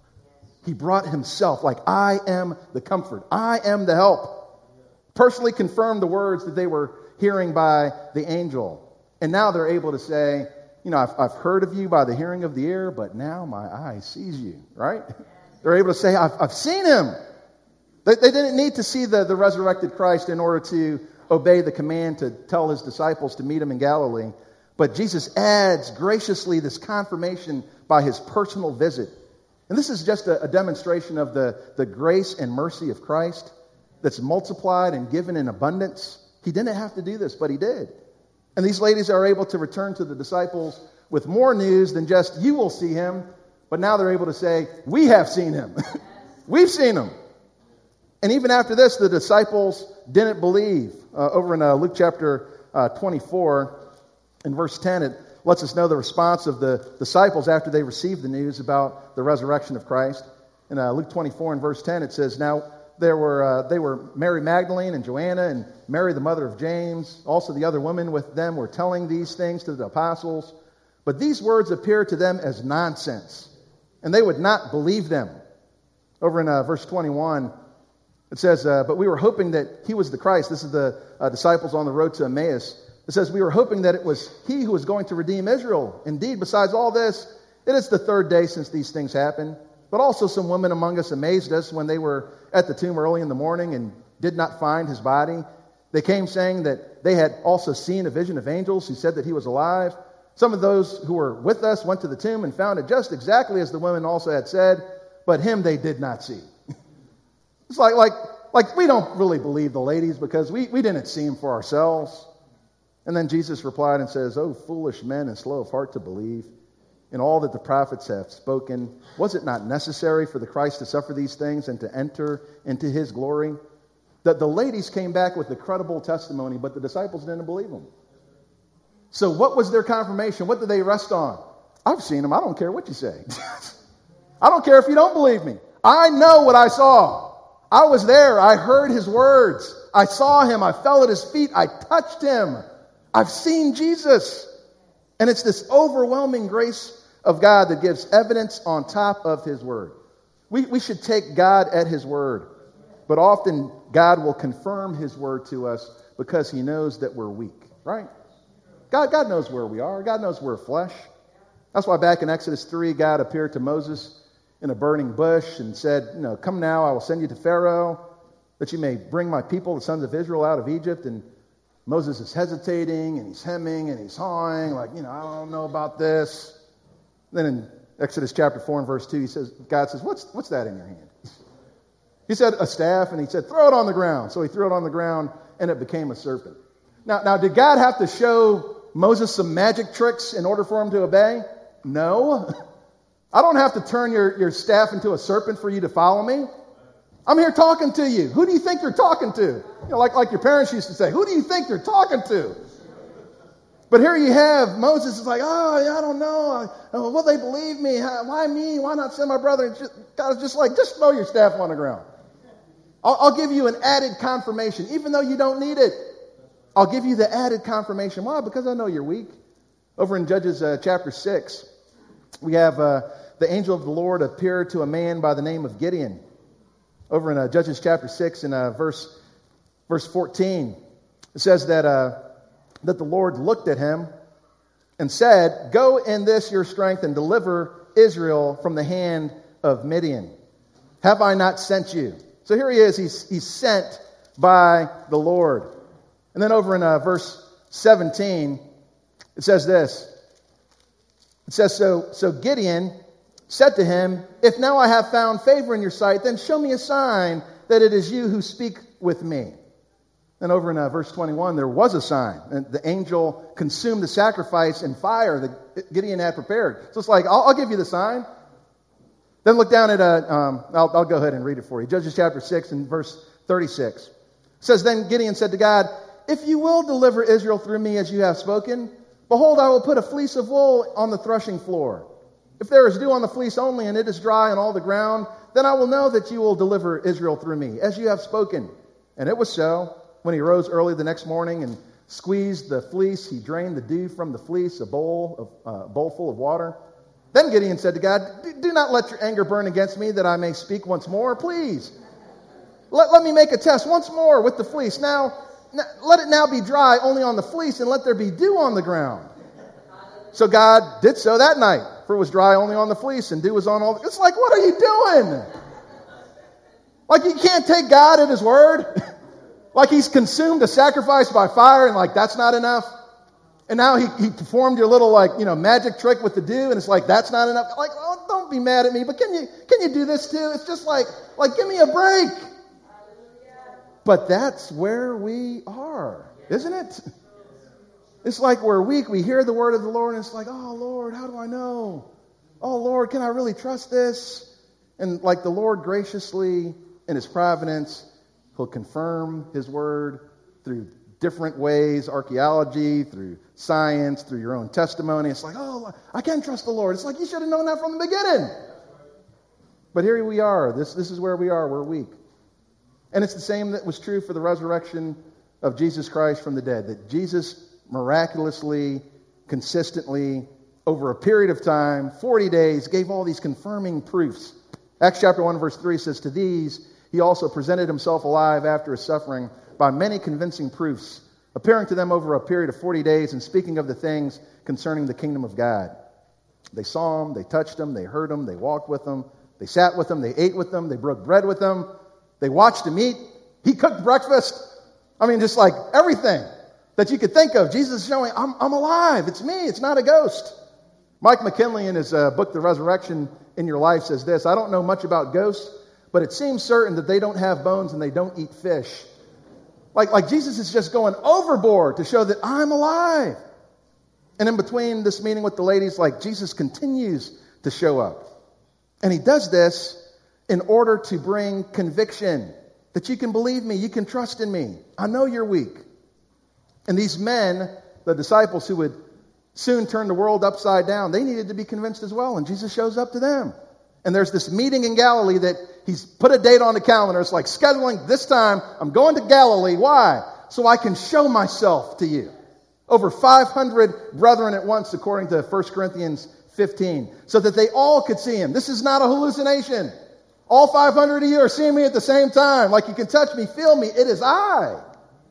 He brought himself, like, I am the comfort. I am the help. Personally confirmed the words that they were hearing by the angel. And now they're able to say, you know, I've, I've heard of you by the hearing of the ear, but now my eye sees you, right? They're able to say, I've, I've seen him. They, they didn't need to see the, the resurrected Christ in order to obey the command to tell his disciples to meet him in Galilee. But Jesus adds graciously this confirmation by his personal visit. And this is just a, a demonstration of the, the grace and mercy of Christ that's multiplied and given in abundance. He didn't have to do this, but he did. And these ladies are able to return to the disciples with more news than just, you will see him. But now they're able to say, we have seen him. We've seen him. And even after this, the disciples didn't believe. Uh, over in uh, Luke chapter uh, twenty-four, in verse ten, it lets us know the response of the disciples after they received the news about the resurrection of Christ. In uh, Luke twenty-four and verse ten, it says, Now there were uh, they were Mary Magdalene and Joanna and Mary the mother of James. Also the other women with them were telling these things to the apostles. But these words appeared to them as nonsense, and they would not believe them. Over in uh, verse twenty-one, it says, uh, But we were hoping that he was the Christ. This is the uh, disciples on the road to Emmaus. It says, we were hoping that it was he who was going to redeem Israel. Indeed, besides all this, it is the third day since these things happened. But also some women among us amazed us when they were at the tomb early in the morning and did not find his body. They came saying that they had also seen a vision of angels who said that he was alive. Some of those who were with us went to the tomb and found it just exactly as the women also had said, but him they did not see. It's like, like, like we don't really believe the ladies because we, we didn't see him for ourselves. And then Jesus replied and says, "O foolish men and slow of heart to believe in all that the prophets have spoken, was it not necessary for the Christ to suffer these things and to enter into his glory?" That the ladies came back with a credible testimony, but the disciples didn't believe them. So what was their confirmation? What did they rest on? I've seen him. I don't care what you say. I don't care if you don't believe me. I know what I saw. I was there. I heard his words. I saw him. I fell at his feet. I touched him. I've seen Jesus. And it's this overwhelming grace of God that gives evidence on top of his word. We, we should take God at his word. But often God will confirm his word to us because he knows that we're weak, right? God, God knows where we are. God knows we're flesh. That's why back in Exodus three, God appeared to Moses in a burning bush and said, you know, come now, I will send you to Pharaoh that you may bring my people, the sons of Israel, out of Egypt. And Moses is hesitating and he's hemming and he's hawing like, you know, I don't know about this. Then in Exodus chapter four and verse two, he says, God says, what's, what's that in your hand? He said, a staff, and he said, throw it on the ground. So he threw it on the ground, and it became a serpent. Now, now, did God have to show Moses some magic tricks in order for him to obey? No. I don't have to turn your, your staff into a serpent for you to follow me. I'm here talking to you. Who do you think you're talking to? You know, like, like your parents used to say, who do you think you're talking to? But here you have Moses is like, oh, yeah, I don't know. Will they believe me? Why me? Why not send my brother? And just, God is just like, just throw your staff on the ground. I'll, I'll give you an added confirmation, even though you don't need it. I'll give you the added confirmation. Why? Because I know you're weak. Over in Judges uh, chapter six, we have uh, the angel of the Lord appeared to a man by the name of Gideon. Over in uh, Judges chapter six and uh, verse verse fourteen, it says that uh, that the Lord looked at him and said, "Go in this your strength and deliver Israel from the hand of Midian. Have I not sent you?" So here he is. He's, he's sent by the Lord. And then over in uh, verse seventeen, it says this. It says, so, so Gideon said to him, "If now I have found favor in your sight, then show me a sign that it is you who speak with me." And over in uh, verse twenty-one, there was a sign. And the angel consumed the sacrifice in fire that Gideon had prepared. So it's like, I'll, I'll give you the sign. Then look down at, uh, um, I'll, I'll go ahead and read it for you. Judges chapter six and verse thirty-six. It says, "Then Gideon said to God, if you will deliver Israel through me as you have spoken, behold, I will put a fleece of wool on the threshing floor. If there is dew on the fleece only, and it is dry on all the ground, then I will know that you will deliver Israel through me, as you have spoken." And it was so. When he rose early the next morning and squeezed the fleece, he drained the dew from the fleece, a bowl of uh, bowl full of water. Then Gideon said to God, "Do not let your anger burn against me, that I may speak once more. Please, let, let me make a test once more with the fleece. Now, now, let it now be dry only on the fleece, and let there be dew on the ground." So God did so that night, for it was dry only on the fleece, and dew was on all the... It's like, what are you doing? Like, you can't take God at his word? Like he's consumed a sacrifice by fire, and like, that's not enough? And now he, he performed your little, like, you know, magic trick with the dew, and it's like, that's not enough? Like, oh, don't be mad at me, but can you can you do this too? It's just like, like, give me a break. But that's where we are, isn't it? It's like we're weak. We hear the word of the Lord, and it's like, oh, Lord, how do I know? Oh, Lord, can I really trust this? And like the Lord graciously, in his providence, he'll confirm his word through different ways, archaeology, through science, through your own testimony. It's like, oh, I can trust the Lord. It's like, you should have known that from the beginning. But here we are. This, this is where we are. We're weak. And it's the same that was true for the resurrection of Jesus Christ from the dead, that Jesus miraculously, consistently, over a period of time, forty days, gave all these confirming proofs. Acts chapter one, verse three says, "To these he also presented himself alive after his suffering by many convincing proofs, appearing to them over a period of forty days and speaking of the things concerning the kingdom of God." They saw him, they touched him, they heard him, they walked with him, they sat with him, they ate with him, they broke bread with him, they watched him eat. He cooked breakfast. I mean, just like everything that you could think of. Jesus is showing, I'm, I'm alive. It's me. It's not a ghost. Mike McKinley, in his uh, book, The Resurrection in Your Life, says this: "I don't know much about ghosts, but it seems certain that they don't have bones and they don't eat fish." Like, like Jesus is just going overboard to show that I'm alive. And in between this meeting with the ladies, like, Jesus continues to show up. And he does this in order to bring conviction, that you can believe me, you can trust in me. I know you're weak. And these men, the disciples who would soon turn the world upside down, they needed to be convinced as well. And Jesus shows up to them. And there's this meeting in Galilee that he's put a date on the calendar. It's like scheduling, this time I'm going to Galilee. Why? So I can show myself to you. Over five hundred brethren at once, according to First Corinthians fifteen, so that they all could see him. This is not a hallucination. All five hundred of you are seeing me at the same time. Like, you can touch me, feel me. It is I.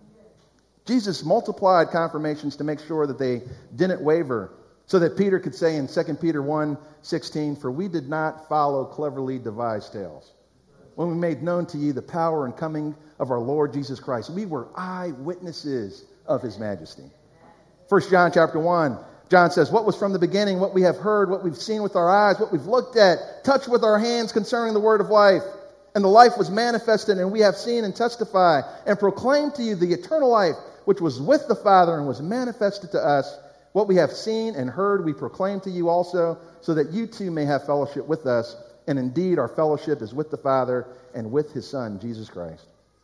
Jesus multiplied confirmations to make sure that they didn't waver, so that Peter could say in Second Peter one sixteen, "For we did not follow cleverly devised tales, when we made known to you the power and coming of our Lord Jesus Christ." We were eyewitnesses of his majesty. First John chapter one, John says, "What was from the beginning, what we have heard, what we've seen with our eyes, what we've looked at, touched with our hands concerning the word of life. And the life was manifested, and we have seen and testify and proclaim to you the eternal life, which was with the Father and was manifested to us. What we have seen and heard we proclaim to you also, so that you too may have fellowship with us. And indeed, our fellowship is with the Father and with his Son, Jesus Christ."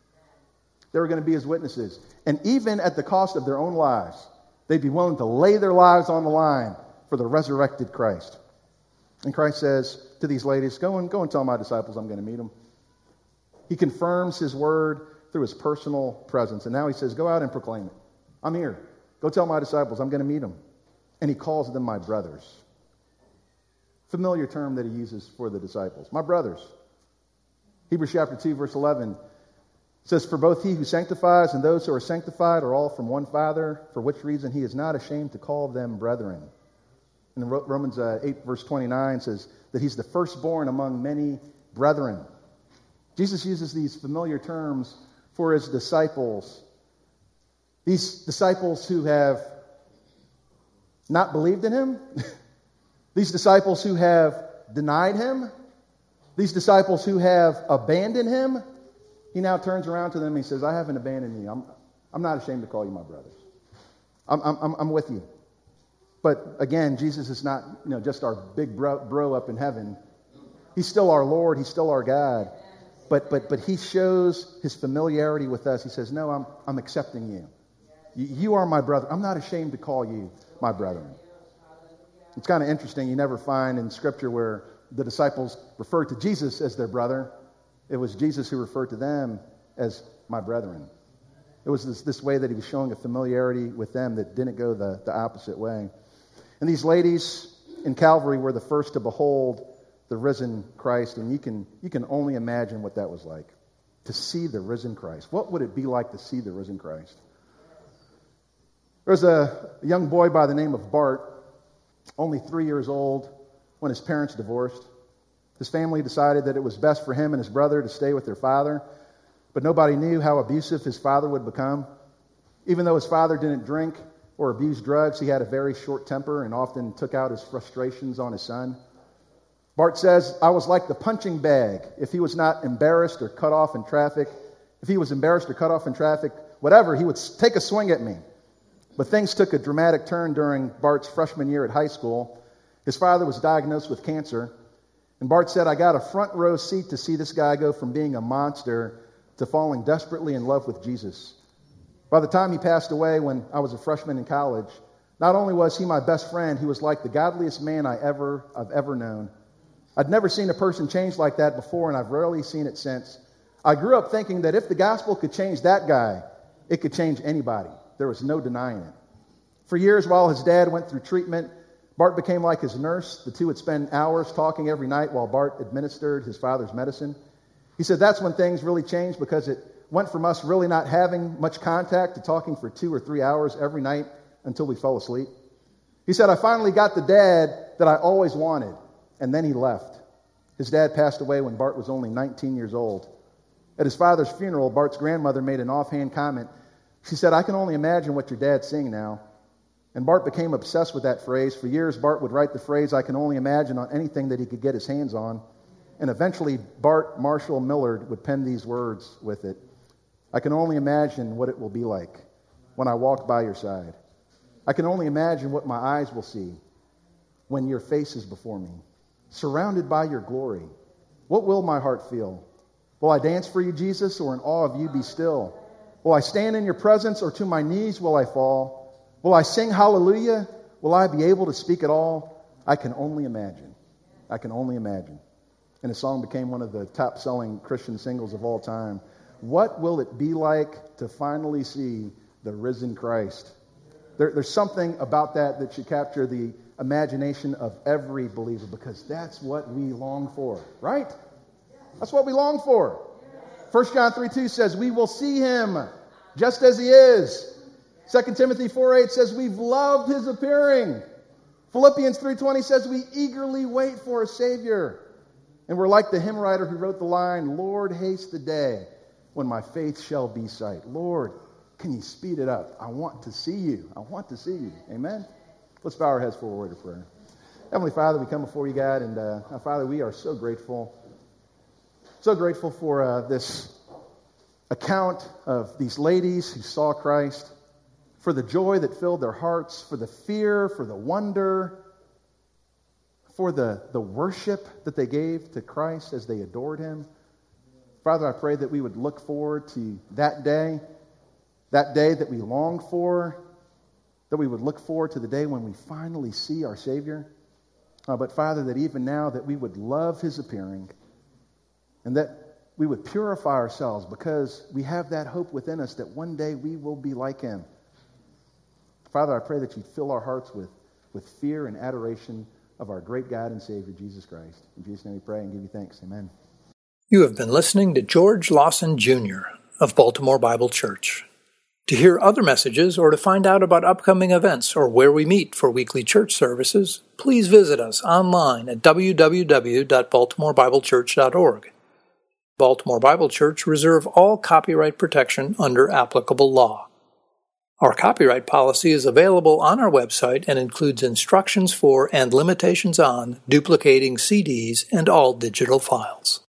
They were going to be his witnesses. And even at the cost of their own lives, they'd be willing to lay their lives on the line for the resurrected Christ. And Christ says to these ladies, go and, go and tell my disciples I'm going to meet them. He confirms his word through his personal presence. And now he says, go out and proclaim it. I'm here. Go tell my disciples I'm going to meet them. And he calls them my brothers. Familiar term that he uses for the disciples. My brothers. Hebrews chapter two, verse eleven says, "For both he who sanctifies and those who are sanctified are all from one Father, for which reason he is not ashamed to call them brethren." And Romans uh, eight, verse twenty-nine says that he's the firstborn among many brethren. Jesus uses these familiar terms for his disciples. These disciples who have not believed in him. These disciples who have denied him. These disciples who have abandoned him. He now turns around to them and he says, "I haven't abandoned you. I'm, I'm not ashamed to call you my brothers. I'm, I'm, I'm with you." But again, Jesus is not, you know, just our big bro, bro up in heaven. He's still our Lord. He's still our God. But but but he shows his familiarity with us. He says, "No, I'm I'm accepting you. You, you are my brother. I'm not ashamed to call you my brethren." It's kind of interesting. You never find in Scripture where the disciples referred to Jesus as their brother. It was Jesus who referred to them as my brethren. It was this, this way that he was showing a familiarity with them that didn't go the, the opposite way. And these ladies in Calvary were the first to behold the risen Christ, and you can you can only imagine what that was like, to see the risen Christ. What would it be like to see the risen Christ? There was a young boy by the name of Bart, only three years old, when his parents divorced. His family decided that it was best for him and his brother to stay with their father, but nobody knew how abusive his father would become. Even though his father didn't drink or abuse drugs, he had a very short temper and often took out his frustrations on his son. Bart says, "I was like the punching bag. If he was not embarrassed or cut off in traffic, if he was embarrassed or cut off in traffic, whatever, he would take a swing at me." But things took a dramatic turn during Bart's freshman year at high school. His father was diagnosed with cancer, and Bart said, "I got a front row seat to see this guy go from being a monster to falling desperately in love with Jesus." By the time he passed away when I was a freshman in college, not only was he my best friend, he was like the godliest man I ever, I've ever known. I'd never seen a person change like that before, and I've rarely seen it since. I grew up thinking that if the gospel could change that guy, it could change anybody. There was no denying it. For years, while his dad went through treatment, Bart became like his nurse. The two would spend hours talking every night while Bart administered his father's medicine. He said that's when things really changed, because it went from us really not having much contact to talking for two or three hours every night until we fell asleep. He said, "I finally got the dad that I always wanted." And then he left. His dad passed away when Bart was only nineteen years old. At his father's funeral, Bart's grandmother made an offhand comment. She said, "I can only imagine what your dad's seeing now." And Bart became obsessed with that phrase. For years, Bart would write the phrase, "I can only imagine," on anything that he could get his hands on. And eventually, Bart Marshall Millard would pen these words with it. "I can only imagine what it will be like when I walk by your side. I can only imagine what my eyes will see when your face is before me. Surrounded by your glory, what will my heart feel? Will I dance for you, Jesus, or in awe of you be still? Will I stand in your presence, or to my knees will I fall? Will I sing hallelujah? Will I be able to speak at all? I can only imagine. I can only imagine." And the song became one of the top-selling Christian singles of all time. What will it be like to finally see the risen Christ? There, there's something about that that should capture the imagination of every believer, because that's what we long for, right? That's what we long for. First John three two says, "We will see him just as he is." Second Timothy four eight says, "We've loved his appearing." Philippians three twenty says, "We eagerly wait for a Savior." And we're like the hymn writer who wrote the line, "Lord, haste the day when my faith shall be sight." Lord, can you speed it up? I want to see you. I want to see you. Amen? Let's bow our heads for a word of prayer. Heavenly Father, we come before you, God, and uh, Father, we are so grateful. So grateful for uh, this account of these ladies who saw Christ, for the joy that filled their hearts, for the fear, for the wonder, for the, the worship that they gave to Christ as they adored him. Father, I pray that we would look forward to that day, that day that we long for, that we would look forward to the day when we finally see our Savior. Uh, but Father, that even now that we would love his appearing, and that we would purify ourselves, because we have that hope within us that one day we will be like him. Father, I pray that you'd fill our hearts with, with fear and adoration of our great God and Savior, Jesus Christ. In Jesus' name we pray and give you thanks. Amen. You have been listening to George Lawson Junior of Baltimore Bible Church. To hear other messages or to find out about upcoming events or where we meet for weekly church services, please visit us online at w w w dot baltimore bible church dot org. Baltimore Bible Church reserve all copyright protection under applicable law. Our copyright policy is available on our website and includes instructions for and limitations on duplicating C Ds and all digital files.